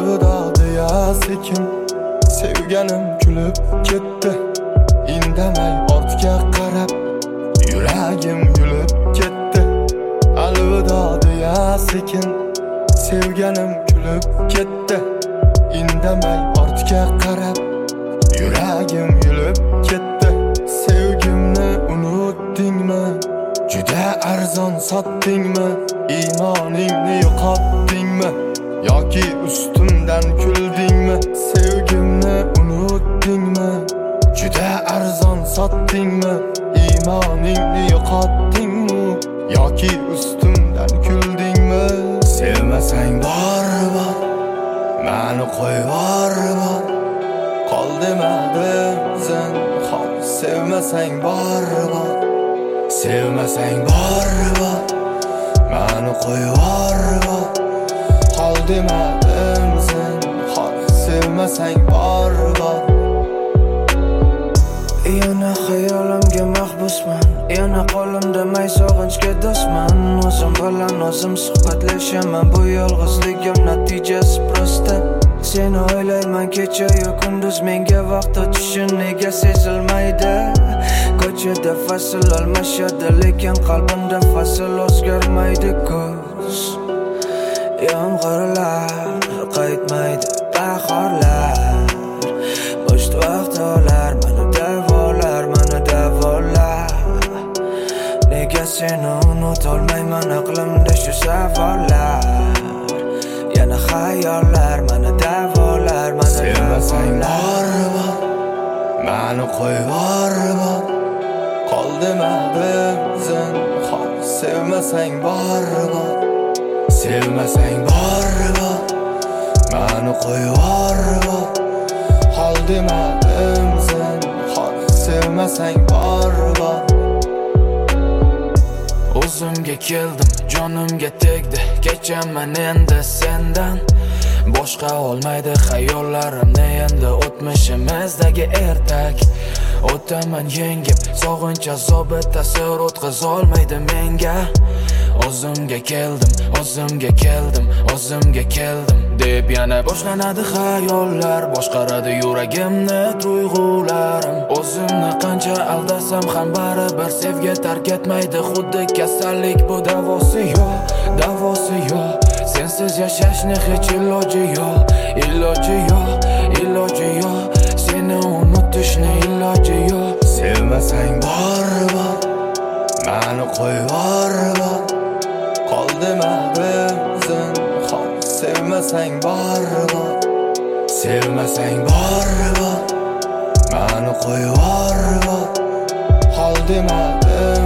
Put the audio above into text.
Alvida deya sekin sevganim kulib ketdi. Indamay ortga qarab yuragim yulib ketdi. Alvida deya sekin sevganim kulib ketdi. Indamay ortga qarab yuragim yulib ketdi. Sevgimni unutdingmi? Juda arzon sotdingmi? Iymoningni yo'qotdingmi? Yoki ustimdan kuldingmi? Sevgimni unutdingmi? Juda arzon sotdingmi? Iymoningni yo'qotdingmi? Yoki ustimdan kuldingmi? Sevmasang bor, meni qo'yvor, qol demadim zinhor. Sevmasang bor, sevmasang bor, meni qo'yvor, qol demadim zinhor. Sevmasang bor. Yana xayolimga mahbusman, yana qo'limda may sog'inchga do'stman. O'zim bilan o'zim suhbatlashaman, bu yolg'izligim natijasi prosta. Seni o'ylayman kecha-yu kunduz, menga vaqt o'tishi nega sezilmaydi? Ko'chada fasl almashadi, lekin qalbimda fasl o'zgarmaydi. Kuz yomg'irlar qaytmaydi, bahorlar bo'sh vaqtlar meni davolar, meni davolar. Nega seni unutolmayman, aqlimda shu savollar. Yana xayollar meni davolar, meni sevmasang bor, meni qo'yvor, qol demadim zinhor. Sevmasang bor, sevmasang bor, meni qo'yvor, qol demadim zinhor. Sevmasang bor. O'zimga keldim, jonimga tegdi, kechaman endi sendan. Boshqa olmaydi xayollarimni endi o'tmishimizdagi ertak. O'taman yengib, sog'inch azobi ta'sir o'tkazolmaydi menga. O'zimga keldim, o'zimga keldim, o'zimga keldim deb yana boshlanadi xayollar. Boshqaradi yuragimni tuyg'ularim. O'zimni qancha aldasam ham baribir sevgi tark etmaydi. Xuddi kasallik, bu davosi yo'q, davosi yo'q. Sensiz yashashni hech iloji yo'q, iloji yo'q, iloji yo'q. Seni unutishni iloji yo'q. Sevmasang bor, meni qo'yvor, qol demadim zinhor. Sevmasang bor, sevmasang bor, meni qo'yvor, qol demadim